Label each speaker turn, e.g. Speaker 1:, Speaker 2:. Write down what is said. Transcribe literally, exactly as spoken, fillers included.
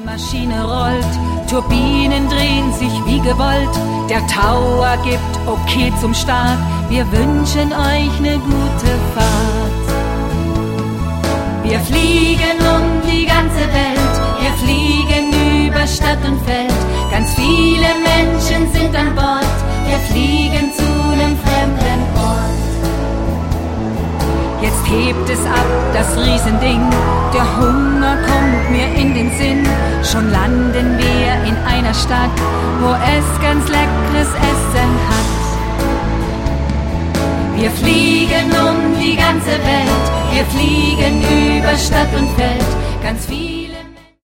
Speaker 1: Maschine rollt, Turbinen drehen sich wie gewollt, der Tower gibt okay zum Start, wir wünschen euch ne gute Fahrt. Wir fliegen um die ganze Welt, wir fliegen über Stadt und Feld, ganz viele Menschen sind an Bord, wir fliegen zu nem fremden Ort. Jetzt hebt es ab, das Riesending, der Hunger kommt mir in den Sinn. Schon landen wir in einer Stadt, wo es ganz leckeres Essen hat. Wir fliegen um die ganze Welt, wir fliegen über Stadt und Feld, ganz viel.